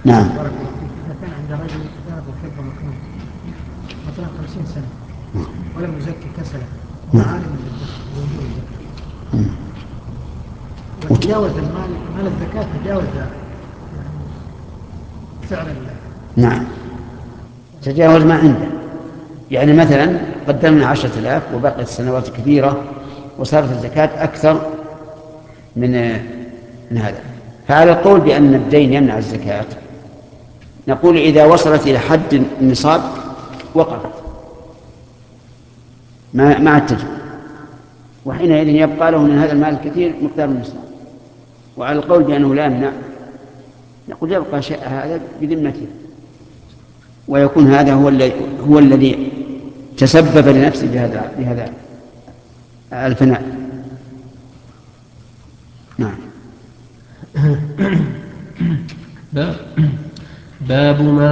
نعم. بارك الله فيك. إذا كان عند رجل ذهب وفضة مكنون مثلا 50 سنة ولم يزكي كسلا وعالم بوجوب الزكاة وتجاوز مال الزكاة تجاوز يعني سعر نعم، تجاوز ما عنده. يعني مثلا قدمنا 10,000 وبقيت السنوات كثيرة وصارت الزكاة أكثر من هذا، فعلى القول بأن الدين يمنع الزكاة نقول إذا وصلت إلى حد النصاب وقفت مع التجربة، وحينئذ يبقى له من هذا المال الكثير مقدار النصاب. وعلى القول بأنه لا يمنع نقول يبقى شيء هذا بذمته، ويكون هذا هو الذي تسبب لنفسه بهذا الفناء. نعم. باب ما